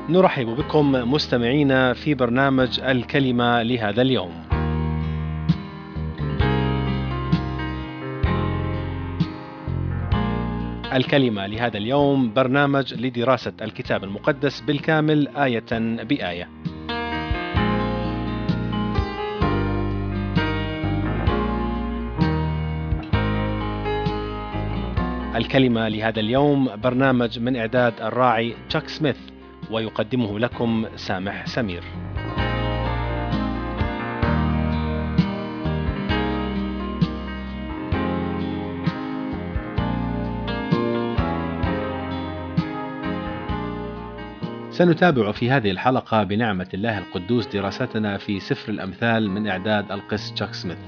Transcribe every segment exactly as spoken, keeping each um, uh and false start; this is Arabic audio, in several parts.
نرحب بكم مستمعينا في برنامج الكلمة لهذا اليوم. الكلمة لهذا اليوم برنامج لدراسة الكتاب المقدس بالكامل آية بآية. الكلمة لهذا اليوم برنامج من إعداد الراعي تشاك سميث، ويقدمه لكم سامح سمير. سنتابع في هذه الحلقة بنعمة الله القدوس دراستنا في سفر الأمثال من إعداد القس تشاك سميث.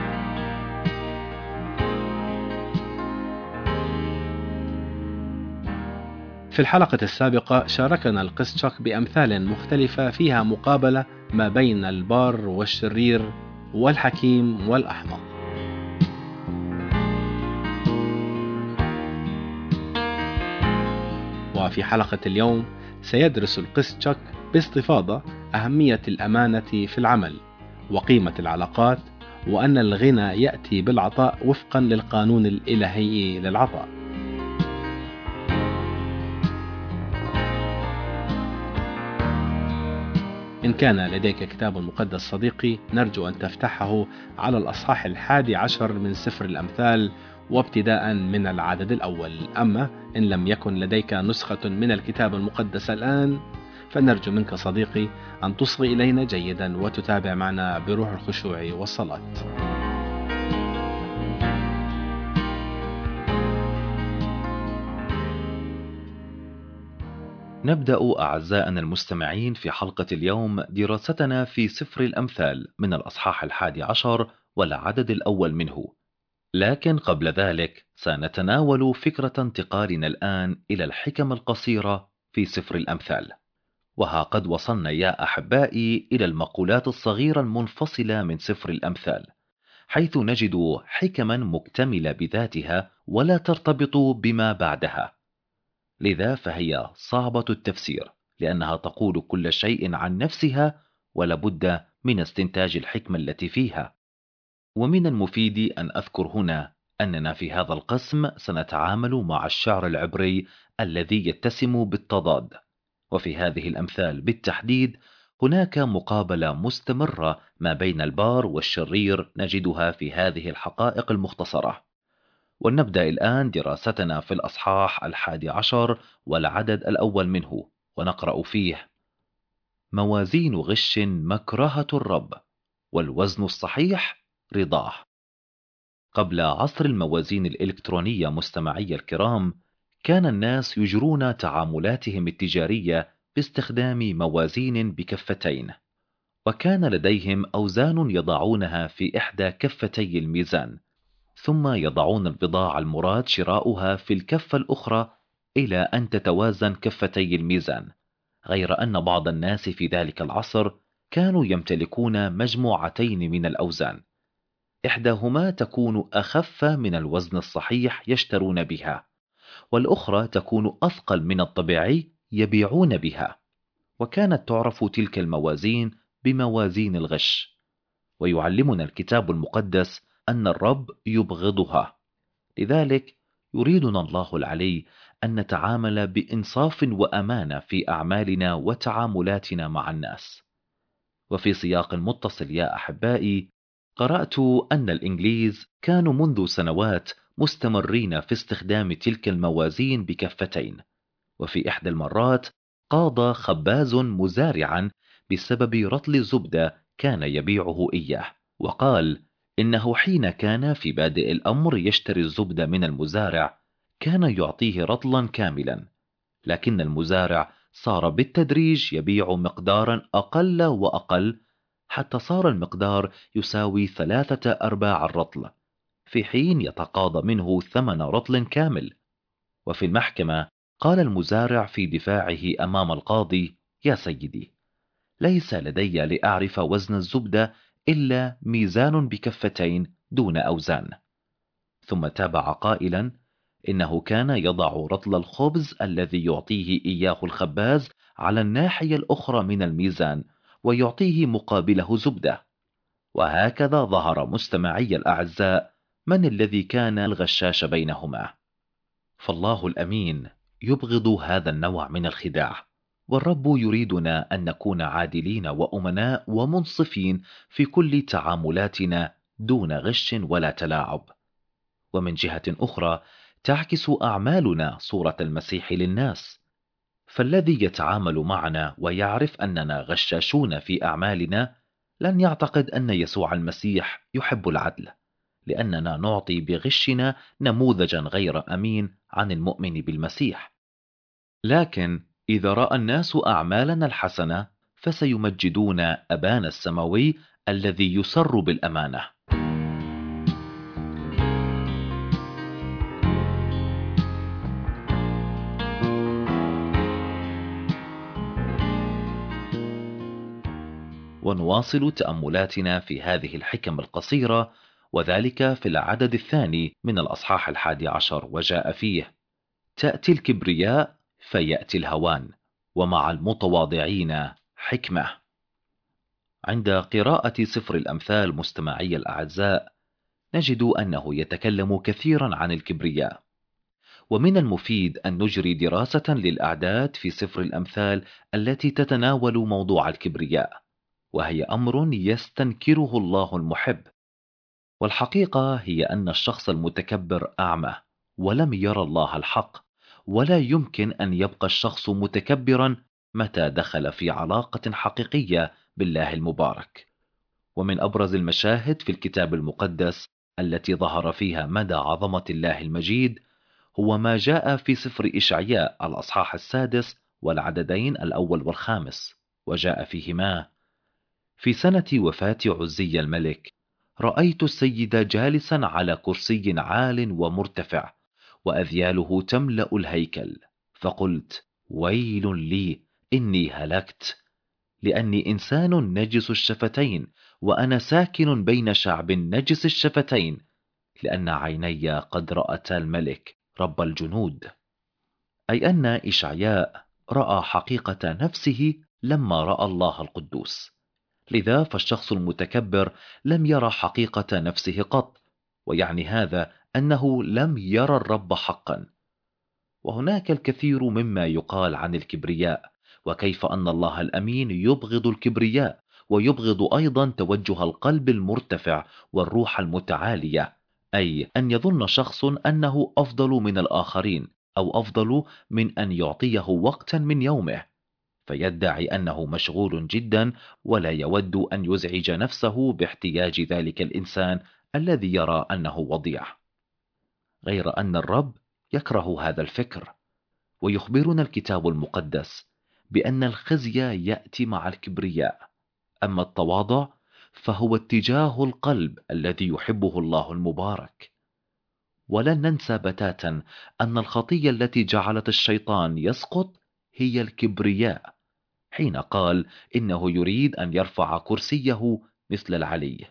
في الحلقة السابقة شاركنا القس تشاك بأمثال مختلفة فيها مقابلة ما بين البار والشرير والحكيم والأحمق. وفي حلقة اليوم سيدرس القس تشاك باستفاضة أهمية الأمانة في العمل وقيمة العلاقات، وأن الغنى يأتي بالعطاء وفقا للقانون الإلهي للعطاء. إن كان لديك كتاب مقدس صديقي، نرجو أن تفتحه على الأصحاح الحادي عشر من سفر الأمثال وابتداء من العدد الأول. أما إن لم يكن لديك نسخة من الكتاب المقدس الآن، فنرجو منك صديقي أن تصغي إلينا جيدا وتتابع معنا بروح الخشوع والصلاة. نبدأ أعزائنا المستمعين في حلقة اليوم دراستنا في سفر الأمثال من الأصحاح الحادي عشر والعدد الأول منه. لكن قبل ذلك سنتناول فكرة انتقالنا الآن إلى الحكم القصيرة في سفر الأمثال. وها قد وصلنا يا أحبائي إلى المقولات الصغيرة المنفصلة من سفر الأمثال، حيث نجد حكما مكتملة بذاتها ولا ترتبط بما بعدها. لذا فهي صعبة التفسير، لأنها تقول كل شيء عن نفسها ولابد من استنتاج الحكمة التي فيها. ومن المفيد أن أذكر هنا أننا في هذا القسم سنتعامل مع الشعر العبري الذي يتسم بالتضاد، وفي هذه الأمثال بالتحديد هناك مقابلة مستمرة ما بين البار والشرير نجدها في هذه الحقائق المختصرة. ولنبدأ الآن دراستنا في الأصحاح الحادي عشر والعدد الأول منه، ونقرأ فيه: موازين غش مكرهة الرب، والوزن الصحيح رضاه. قبل عصر الموازين الإلكترونية مستمعي الكرام، كان الناس يجرون تعاملاتهم التجارية باستخدام موازين بكفتين، وكان لديهم أوزان يضعونها في إحدى كفتي الميزان، ثم يضعون البضاعة المراد شراؤها في الكفة الأخرى إلى أن تتوازن كفتي الميزان. غير أن بعض الناس في ذلك العصر كانوا يمتلكون مجموعتين من الأوزان، إحداهما تكون أخف من الوزن الصحيح يشترون بها، والأخرى تكون أثقل من الطبيعي يبيعون بها. وكانت تعرف تلك الموازين بموازين الغش. ويعلمنا الكتاب المقدس أن الرب يبغضها. لذلك يريدنا الله العلي أن نتعامل بإنصاف وأمانة في أعمالنا وتعاملاتنا مع الناس. وفي سياق متصل يا أحبائي، قرأت أن الإنجليز كانوا منذ سنوات مستمرين في استخدام تلك الموازين بكفتين، وفي إحدى المرات قاضى خباز مزارعا بسبب رطل زبدة كان يبيعه إياه، وقال إنه حين كان في بادئ الأمر يشتري الزبدة من المزارع كان يعطيه رطلا كاملا، لكن المزارع صار بالتدريج يبيع مقدارا أقل وأقل حتى صار المقدار يساوي ثلاثة أرباع الرطل، في حين يتقاضى منه ثمن رطل كامل. وفي المحكمة قال المزارع في دفاعه أمام القاضي: يا سيدي، ليس لدي لأعرف وزن الزبدة إلا ميزان بكفتين دون أوزان. ثم تابع قائلا إنه كان يضع رطل الخبز الذي يعطيه إياه الخباز على الناحية الأخرى من الميزان ويعطيه مقابله زبدة. وهكذا ظهر مستمعي الأعزاء من الذي كان الغشاش بينهما. فالله الأمين يبغض هذا النوع من الخداع، والرب يريدنا أن نكون عادلين وأمناء ومنصفين في كل تعاملاتنا دون غش ولا تلاعب. ومن جهة أخرى تعكس أعمالنا صورة المسيح للناس، فالذي يتعامل معنا ويعرف أننا غشاشون في أعمالنا لن يعتقد أن يسوع المسيح يحب العدل، لأننا نعطي بغشنا نموذجا غير أمين عن المؤمن بالمسيح. لكن إذا رأى الناس أعمالنا الحسنة فسيمجدون أبانا السماوي الذي يسر بالأمانة. ونواصل تأملاتنا في هذه الحكم القصيرة، وذلك في العدد الثاني من الأصحاح الحادي عشر، وجاء فيه: تأتي الكبرياء فيأتي الهوان، ومع المتواضعين حكمة. عند قراءة سفر الأمثال مستمعي الأعزاء نجد أنه يتكلم كثيرا عن الكبرياء، ومن المفيد أن نجري دراسة للأعداد في سفر الأمثال التي تتناول موضوع الكبرياء، وهي أمر يستنكره الله المحب. والحقيقة هي أن الشخص المتكبر أعمى ولم يرى الله الحق، ولا يمكن أن يبقى الشخص متكبرا متى دخل في علاقة حقيقية بالله المبارك. ومن أبرز المشاهد في الكتاب المقدس التي ظهر فيها مدى عظمة الله المجيد هو ما جاء في سفر إشعياء الأصحاح السادس والعددين الأول والخامس، وجاء فيهما: في سنة وفاة عزي الملك رأيت السيد جالسا على كرسي عال ومرتفع، وأذياله تملأ الهيكل، فقلت: ويل لي إني هلكت، لأني إنسان نجس الشفتين، وأنا ساكن بين شعب نجس الشفتين، لأن عيني قد رأتا الملك رب الجنود. أي أن إشعياء رأى حقيقة نفسه لما رأى الله القدوس، لذا فالشخص المتكبر لم يرى حقيقة نفسه قط، ويعني هذا أنه لم يرى الرب حقا. وهناك الكثير مما يقال عن الكبرياء، وكيف أن الله الأمين يبغض الكبرياء، ويبغض أيضا توجه القلب المرتفع والروح المتعالية، أي أن يظن شخص أنه أفضل من الآخرين، أو أفضل من أن يعطيه وقتا من يومه، فيدعي أنه مشغول جدا ولا يود أن يزعج نفسه باحتياج ذلك الإنسان الذي يرى أنه وضيع. غير أن الرب يكره هذا الفكر، ويخبرنا الكتاب المقدس بأن الخزي يأتي مع الكبرياء، أما التواضع فهو اتجاه القلب الذي يحبه الله المبارك. ولن ننسى بتاتا أن الخطية التي جعلت الشيطان يسقط هي الكبرياء، حين قال إنه يريد أن يرفع كرسيه مثل العلي.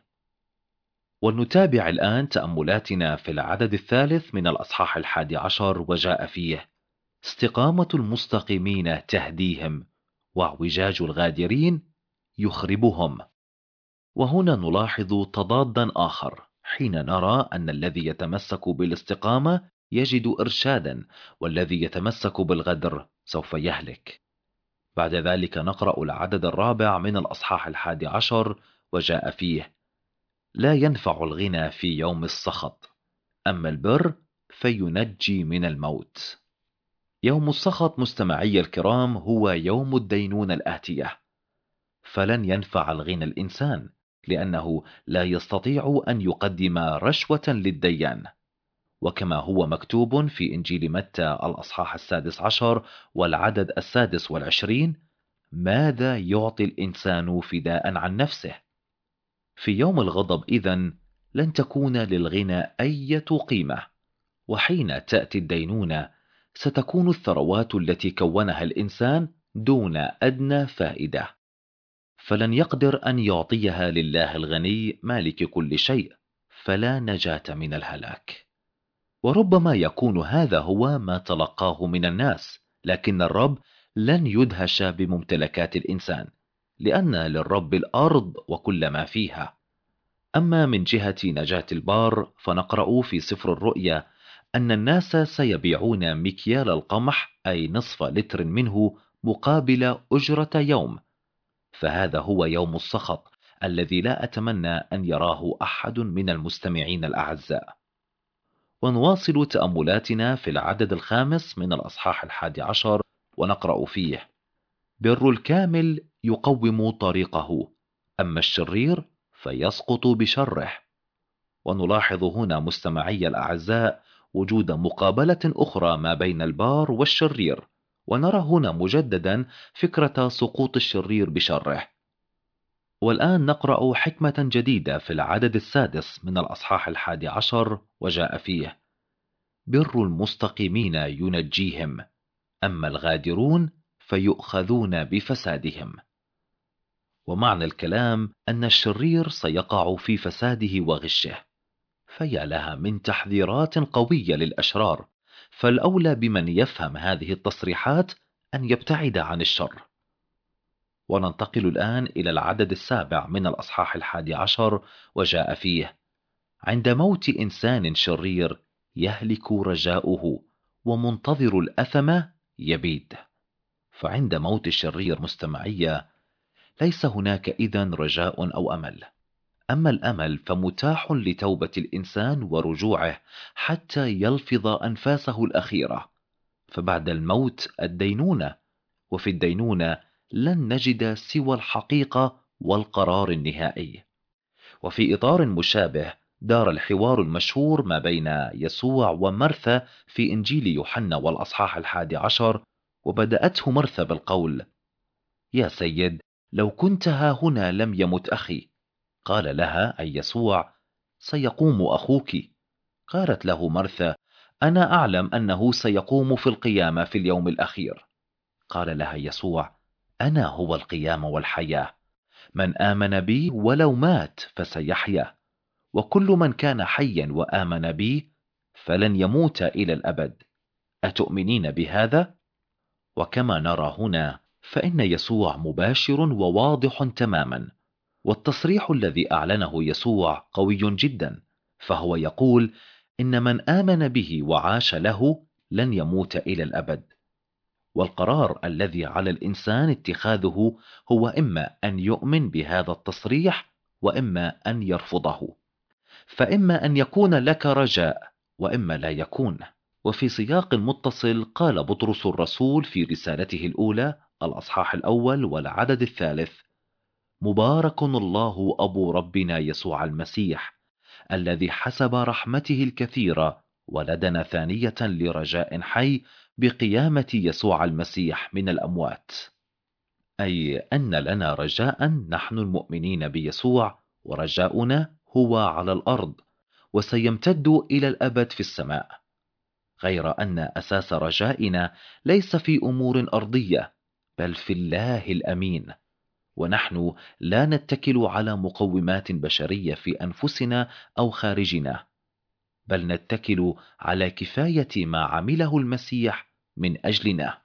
ولنتابع الآن تأملاتنا في العدد الثالث من الأصحاح الحادي عشر، وجاء فيه: استقامة المستقيمين تهديهم، واعوجاج الغادرين يخربهم. وهنا نلاحظ تضادا آخر، حين نرى أن الذي يتمسك بالاستقامة يجد إرشادا، والذي يتمسك بالغدر سوف يهلك. بعد ذلك نقرأ العدد الرابع من الأصحاح الحادي عشر، وجاء فيه: لا ينفع الغنى في يوم السخط، أما البر فينجي من الموت. يوم السخط مستمعي الكرام هو يوم الدينونة الآتية، فلن ينفع الغنى الإنسان، لأنه لا يستطيع أن يقدم رشوة للديان. وكما هو مكتوب في إنجيل متى الأصحاح السادس عشر والعدد السادس والعشرين: ماذا يعطي الإنسان فداء عن نفسه؟ في يوم الغضب إذن لن تكون للغنى أي قيمة، وحين تأتي الدينونة ستكون الثروات التي كونها الإنسان دون أدنى فائدة، فلن يقدر أن يعطيها لله الغني مالك كل شيء، فلا نجاة من الهلاك. وربما يكون هذا هو ما تلقاه من الناس، لكن الرب لن يدهش بممتلكات الإنسان، لأن للرب الأرض وكل ما فيها. أما من جهة نجاة البار فنقرأ في سفر الرؤيا أن الناس سيبيعون مكيال القمح، أي نصف لتر منه، مقابل أجرة يوم. فهذا هو يوم السخط الذي لا أتمنى أن يراه أحد من المستمعين الأعزاء. ونواصل تأملاتنا في العدد الخامس من الأصحاح الحادي عشر، ونقرأ فيه: بر الكامل يقوم طريقه، أما الشرير فيسقط بشره. ونلاحظ هنا مستمعي الأعزاء وجود مقابلة أخرى ما بين البار والشرير، ونرى هنا مجددا فكرة سقوط الشرير بشره. والآن نقرأ حكمة جديدة في العدد السادس من الأصحاح الحادي عشر، وجاء فيه: بر المستقيمين ينجيهم، أما الغادرون فيؤخذون بفسادهم. ومعنى الكلام أن الشرير سيقع في فساده وغشه. فيا لها من تحذيرات قوية للأشرار، فالأولى بمن يفهم هذه التصريحات أن يبتعد عن الشر. وننتقل الآن إلى العدد السابع من الأصحاح الحادي عشر، وجاء فيه: عند موت إنسان شرير يهلك رجاؤه، ومنتظر الأثم يبيد. فعند موت الشرير مستمعية ليس هناك إذن رجاء أو أمل. أما الأمل فمتاح لتوبة الإنسان ورجوعه حتى يلفظ أنفاسه الأخيرة، فبعد الموت الدينونة، وفي الدينونة لن نجد سوى الحقيقة والقرار النهائي. وفي إطار مشابه دار الحوار المشهور ما بين يسوع ومرثا في إنجيل يوحنا والأصحاح الحادي عشر، وبدأته مرثا بالقول: يا سيد، لو كنت ها هنا لم يمت أخي. قال لها أي يسوع: سيقوم أخوك. قالت له مرثا: أنا أعلم أنه سيقوم في القيامة في اليوم الأخير. قال لها يسوع: أنا هو القيامة والحياة، من آمن بي ولو مات فسيحيا، وكل من كان حيا وآمن بي فلن يموت إلى الأبد. أتؤمنين بهذا؟ وكما نرى هنا فإن يسوع مباشر وواضح تماما، والتصريح الذي أعلنه يسوع قوي جدا، فهو يقول إن من آمن به وعاش له لن يموت إلى الأبد. والقرار الذي على الإنسان اتخاذه هو إما أن يؤمن بهذا التصريح وإما أن يرفضه، فإما أن يكون لك رجاء وإما لا يكون. وفي سياق متصل قال بطرس الرسول في رسالته الأولى الأصحاح الأول والعدد الثالث: مبارك الله أبو ربنا يسوع المسيح، الذي حسب رحمته الكثيرة ولدنا ثانية لرجاء حي بقيامة يسوع المسيح من الأموات. أي أن لنا رجاء نحن المؤمنين بيسوع، ورجاؤنا هو على الأرض وسيمتد إلى الأبد في السماء، غير أن أساس رجائنا ليس في أمور أرضية بل في الله الأمين. ونحن لا نتكل على مقومات بشرية في أنفسنا أو خارجنا، بل نتكل على كفاية ما عمله المسيح من أجلنا.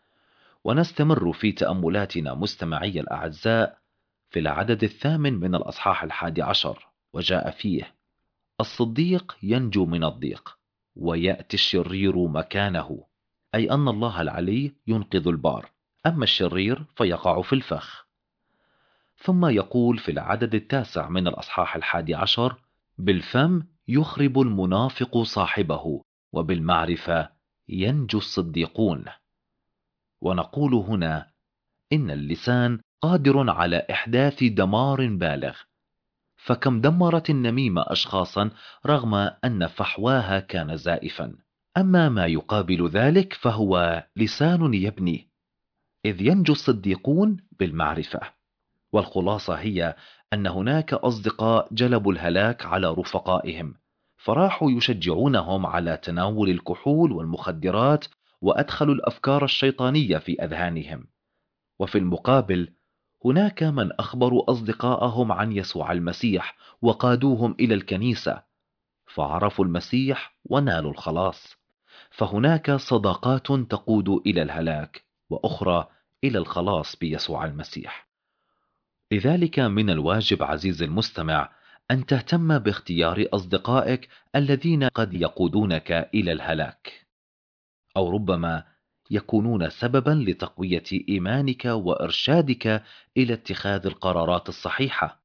ونستمر في تأملاتنا مستمعي الأعزاء في العدد الثامن من الأصحاح الحادي عشر، وجاء فيه: الصديق ينجو من الضيق ويأتي الشرير مكانه. أي أن الله العلي ينقذ البار، أما الشرير فيقع في الفخ. ثم يقول في العدد التاسع من الأصحاح الحادي عشر: بالفم يخرب المنافق صاحبه، وبالمعرفة ينجو الصديقون. ونقول هنا إن اللسان قادر على إحداث دمار بالغ، فكم دمرت النميمة أشخاصا رغم أن فحواها كان زائفا. أما ما يقابل ذلك فهو لسان يبني، إذ ينجو الصديقون بالمعرفة. والخلاصة هي أن هناك أصدقاء جلبوا الهلاك على رفقائهم، فراحوا يشجعونهم على تناول الكحول والمخدرات، وأدخلوا الأفكار الشيطانية في أذهانهم. وفي المقابل هناك من أخبروا أصدقائهم عن يسوع المسيح وقادوهم إلى الكنيسة، فعرفوا المسيح ونالوا الخلاص. فهناك صداقات تقود إلى الهلاك، وأخرى إلى الخلاص بيسوع المسيح. لذلك من الواجب عزيزي المستمع أن تهتم باختيار أصدقائك الذين قد يقودونك إلى الهلاك، أو ربما يكونون سببا لتقوية إيمانك وإرشادك إلى اتخاذ القرارات الصحيحة.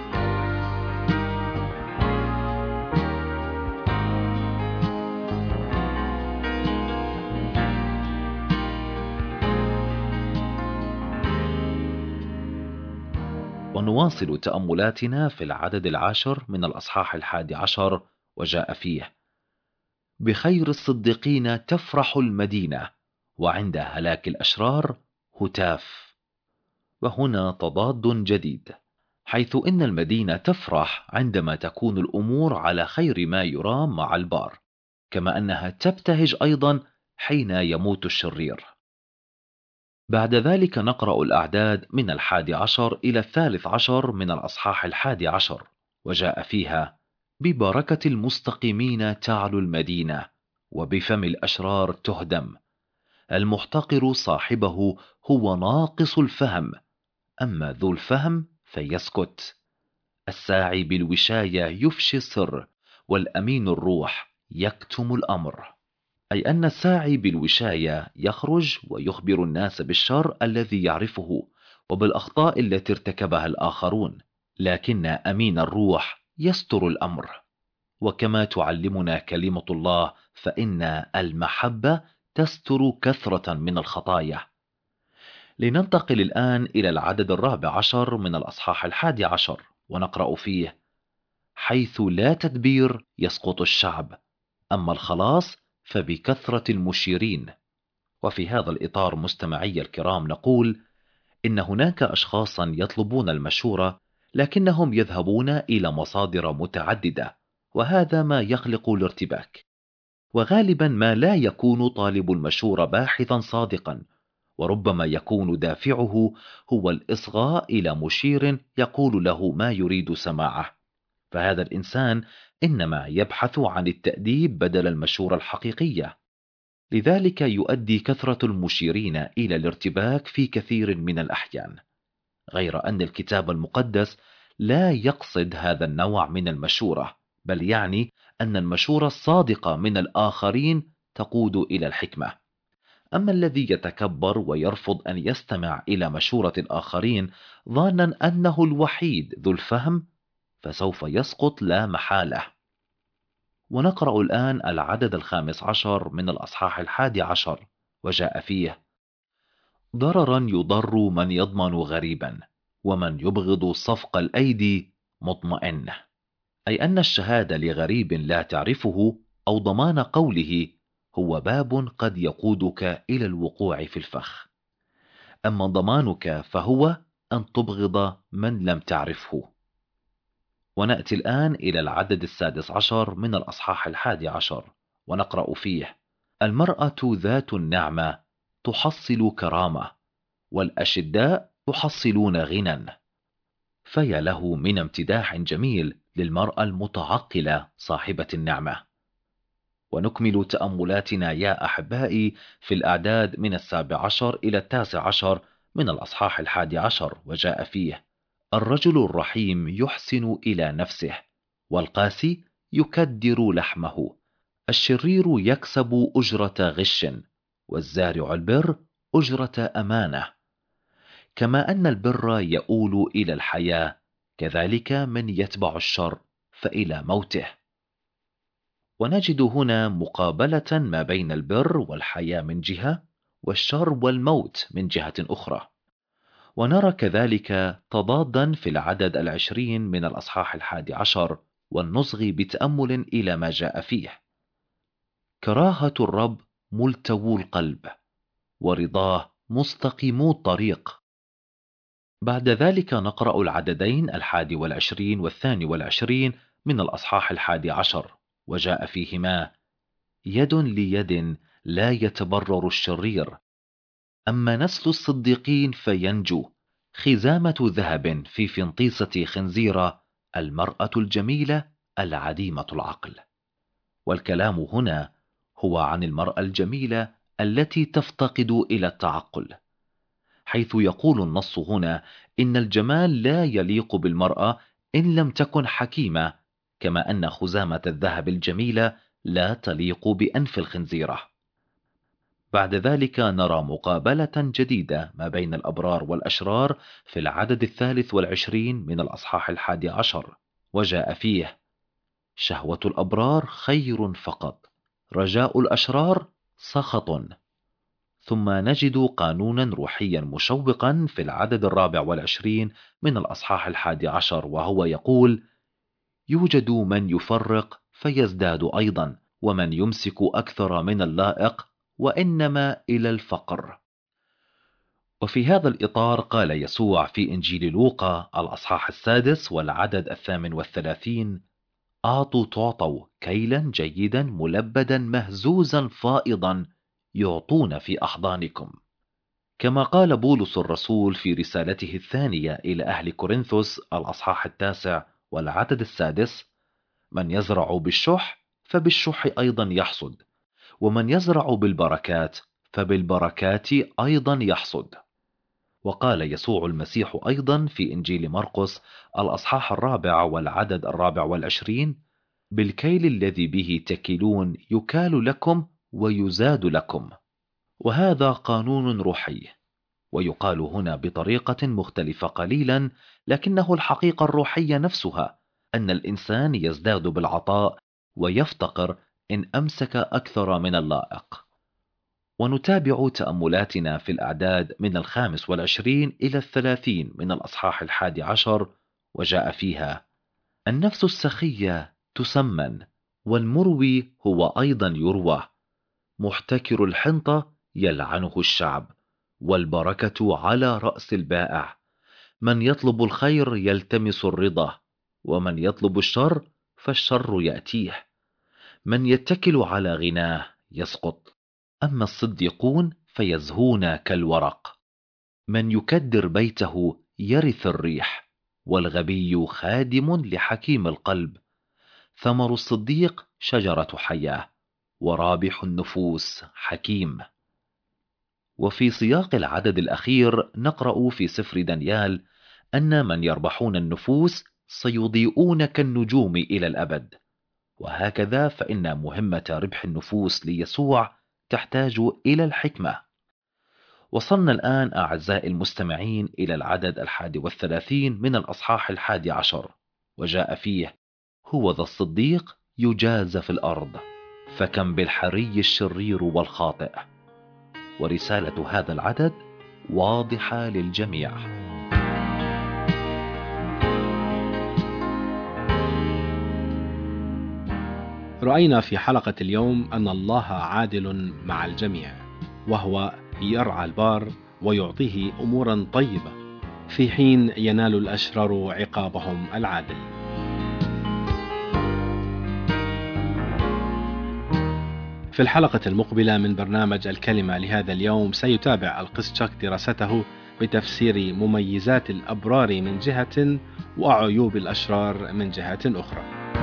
ونواصل تأملاتنا في العدد العاشر من الأصحاح الحادي عشر، وجاء فيه: بخير الصديقين تفرح المدينة، وعند هلاك الأشرار هتاف. وهنا تضاد جديد، حيث إن المدينة تفرح عندما تكون الأمور على خير ما يرام مع البار، كما أنها تبتهج أيضا حين يموت الشرير. بعد ذلك نقرأ الأعداد من الحادي عشر إلى الثالث عشر من الأصحاح الحادي عشر، وجاء فيها: ببركة المستقيمين تعلو المدينة، وبفم الأشرار تهدم. المحتقر صاحبه هو ناقص الفهم، أما ذو الفهم فيسكت. الساعي بالوشاية يفشي السر، والأمين الروح يكتم الأمر. أي أن الساعي بالوشاية يخرج ويخبر الناس بالشر الذي يعرفه وبالأخطاء التي ارتكبها الآخرون، لكن أمين الروح يستر الأمر. وكما تعلمنا كلمة الله، فإن المحبة تستر كثرة من الخطايا. لننتقل الآن إلى العدد الرابع عشر من الأصحاح الحادي عشر، ونقرأ فيه: حيث لا تدبير يسقط الشعب، أما الخلاص فبكثرة المشيرين. وفي هذا الإطار مستمعي الكرام نقول إن هناك أشخاصا يطلبون المشورة، لكنهم يذهبون إلى مصادر متعددة، وهذا ما يخلق الارتباك. وغالبا ما لا يكون طالب المشورة باحثا صادقا، وربما يكون دافعه هو الإصغاء إلى مشير يقول له ما يريد سماعه. فهذا الإنسان إنما يبحث عن التأديب بدل المشورة الحقيقية. لذلك يؤدي كثرة المشيرين إلى الارتباك في كثير من الأحيان، غير أن الكتاب المقدس لا يقصد هذا النوع من المشورة، بل يعني أن المشورة الصادقة من الآخرين تقود إلى الحكمة. أما الذي يتكبر ويرفض أن يستمع إلى مشورة الآخرين ظانا أنه الوحيد ذو الفهم، فسوف يسقط لا محالة. ونقرأ الآن العدد الخامس عشر من الأصحاح الحادي عشر، وجاء فيه: ضررا يضر من يضمن غريبا، ومن يبغض صفق الأيدي مطمئن. أي أن الشهادة لغريب لا تعرفه أو ضمان قوله هو باب قد يقودك إلى الوقوع في الفخ، أما ضمانك فهو أن تبغض من لم تعرفه. ونأتي الآن إلى العدد السادس عشر من الأصحاح الحادي عشر، ونقرأ فيه: المرأة ذات النعمة تحصل كرامة، والأشداء يحصلون غنى. فيا له من امتداح جميل للمرأة المتعقلة صاحبة النعمة. ونكمل تأملاتنا يا أحبائي في الأعداد من السابع عشر إلى التاسع عشر من الأصحاح الحادي عشر، وجاء فيه: الرجل الرحيم يحسن إلى نفسه، والقاسي يكدر لحمه. الشرير يكسب أجرة غش، والزارع البر أجرة أمانة. كما أن البر يؤول إلى الحياة، كذلك من يتبع الشر فإلى موته. ونجد هنا مقابلة ما بين البر والحياة من جهة، والشر والموت من جهة أخرى. ونرى كذلك تضادا في العدد العشرين من الأصحاح الحادي عشر، والنصغي بتأمل إلى ما جاء فيه: كراهة الرب ملتوو القلب، ورضاه مستقيمو الطريق. بعد ذلك نقرأ العددين الحادي والعشرين والثاني والعشرين من الأصحاح الحادي عشر، وجاء فيهما: يد ليد لا يتبرر الشرير، أما نسل الصديقين فينجو. خزامة ذهب في فنطيسة خنزيرة، المرأة الجميلة العديمة العقل. والكلام هنا هو عن المرأة الجميلة التي تفتقد إلى التعقل، حيث يقول النص هنا إن الجمال لا يليق بالمرأة إن لم تكن حكيمة، كما أن خزامة الذهب الجميلة لا تليق بأنف الخنزيرة. بعد ذلك نرى مقابلة جديدة ما بين الأبرار والأشرار في العدد الثالث والعشرين من الأصحاح الحادي عشر، وجاء فيه: شهوة الأبرار خير فقط، رجاء الأشرار سخط. ثم نجد قانونا روحيا مشوقا في العدد الرابع والعشرين من الأصحاح الحادي عشر، وهو يقول: يوجد من يفرق فيزداد أيضا، ومن يمسك أكثر من اللائق، وإنما إلى الفقر. وفي هذا الإطار قال يسوع في إنجيل لوقا الأصحاح السادس والعدد الثامن والثلاثين: أعطوا تعطوا كيلا جيدا ملبدا مهزوزا فائضا يعطون في أحضانكم. كما قال بولس الرسول في رسالته الثانية إلى أهل كورنثوس الأصحاح التاسع والعدد السادس: من يزرع بالشح فبالشح أيضا يحصد، ومن يزرع بالبركات فبالبركات أيضا يحصد. وقال يسوع المسيح أيضا في إنجيل مرقس الأصحاح الرابع والعدد الرابع والعشرين: بالكيل الذي به تكلون يكال لكم ويزاد لكم. وهذا قانون روحي، ويقال هنا بطريقة مختلفة قليلا، لكنه الحقيقة الروحية نفسها، أن الإنسان يزداد بالعطاء ويفتقر إن أمسك أكثر من اللائق. ونتابع تأملاتنا في الأعداد من الخامس والعشرين إلى الثلاثين من الأصحاح الحادي عشر، وجاء فيها: النفس السخية تسمن، والمروي هو أيضا يروى، محتكر الحنطة يلعنه الشعب، والبركة على رأس البائع. من يطلب الخير يلتمس الرضا، ومن يطلب الشر فالشر يأتيه. من يتكل على غناه يسقط، أما الصديقون فيزهون كالورق. من يكدر بيته يرث الريح، والغبي خادم لحكيم القلب. ثمر الصديق شجرة حياة، ورابح النفوس حكيم. وفي سياق العدد الأخير نقرأ في سفر دانيال أن من يربحون النفوس سيضيئون كالنجوم إلى الأبد. وهكذا فإن مهمة ربح النفوس ليسوع تحتاج إلى الحكمة. وصلنا الآن أعزائي المستمعين إلى العدد الحادي والثلاثين من الأصحاح الحادي عشر، وجاء فيه: هو ذا الصديق يجاز في الأرض، فكم بالحري الشرير والخاطئ. ورسالة هذا العدد واضحة للجميع. رأينا في حلقة اليوم أن الله عادل مع الجميع، وهو يرعى البار ويعطيه أمورا طيبة، في حين ينال الأشرار عقابهم العادل. في الحلقة المقبلة من برنامج الكلمة لهذا اليوم سيتابع القس تشاك دراسته بتفسير مميزات الأبرار من جهة وعيوب الأشرار من جهة أخرى.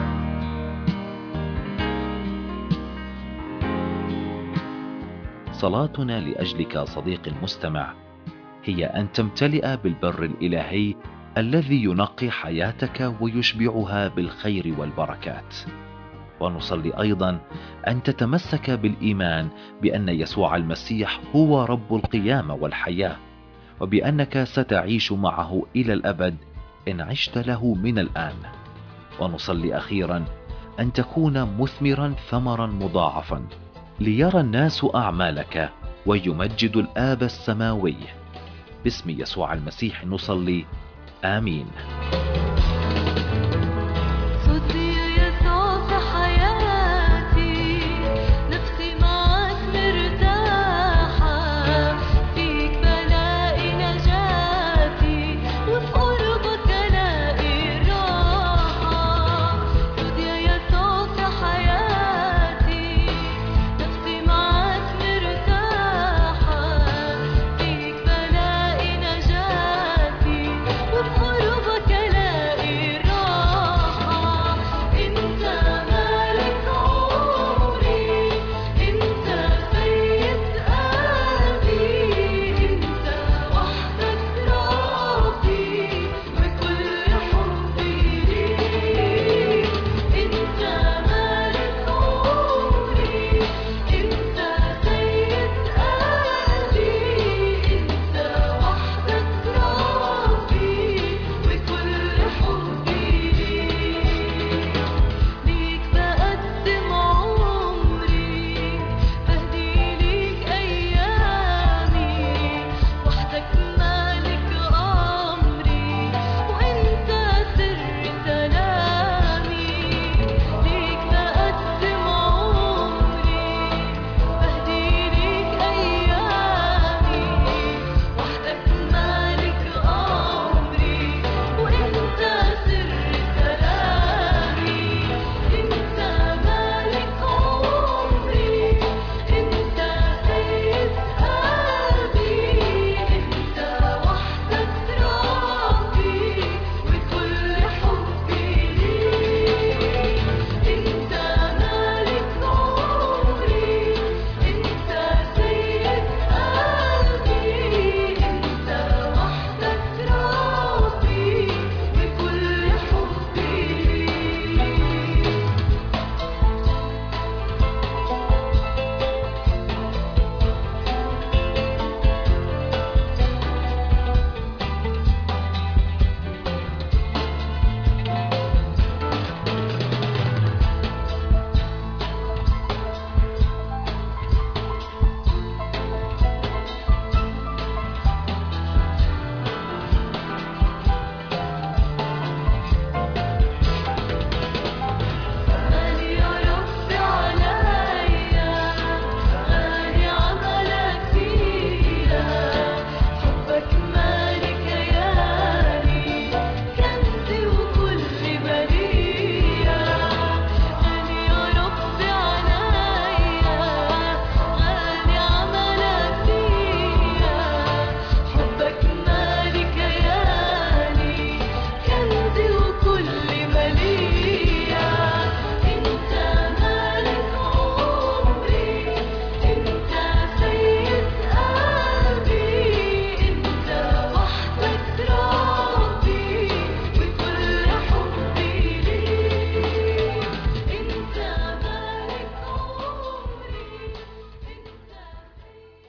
صلاتنا لأجلك صديقي المستمع هي أن تمتلئ بالبر الإلهي الذي ينقي حياتك ويشبعها بالخير والبركات. ونصلي أيضا أن تتمسك بالإيمان بأن يسوع المسيح هو رب القيامة والحياة، وبأنك ستعيش معه إلى الأبد إن عشت له من الآن. ونصلي أخيرا أن تكون مثمرا ثمرا مضاعفا، ليرى الناس أعمالك ويمجد الآب السماوي. باسم يسوع المسيح نصلي، آمين.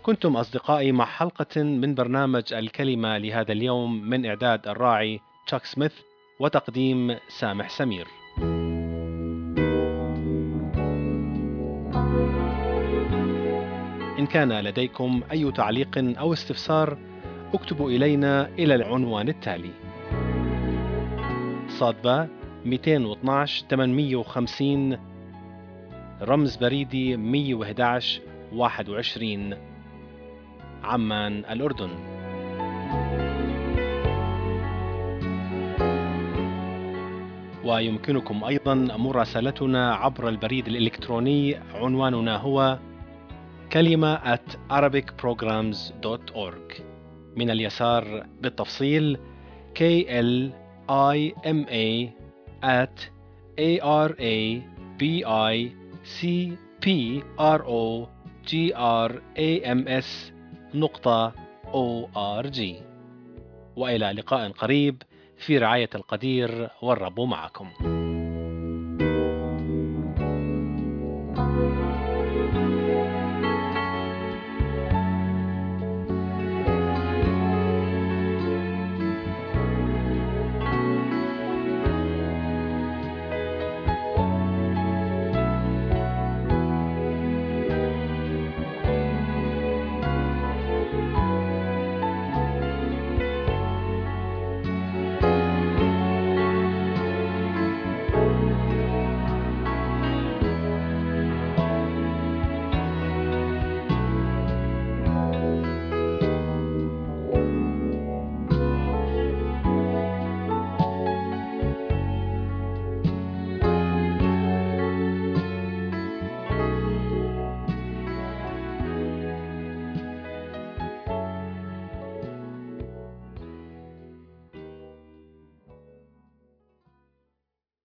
كنتم أصدقائي مع حلقة من برنامج الكلمة لهذا اليوم من إعداد الراعي تشاك سميث وتقديم سامح سمير. إن كان لديكم أي تعليق أو استفسار اكتبوا إلينا إلى العنوان التالي: صادبة مئتين واثني عشر ثمانمئة وخمسين، رمز بريدي مئة وأحد عشر واحد وعشرين، عمان الأردن. ويمكنكم أيضا مراسلتنا عبر البريد الإلكتروني، عنواننا هو كلمة at arabic programs dot org. من اليسار بالتفصيل K L I M A at A R A B I C P R O G R A M S نقطة O R G. وإلى لقاء قريب في رعاية القدير، والرب معكم.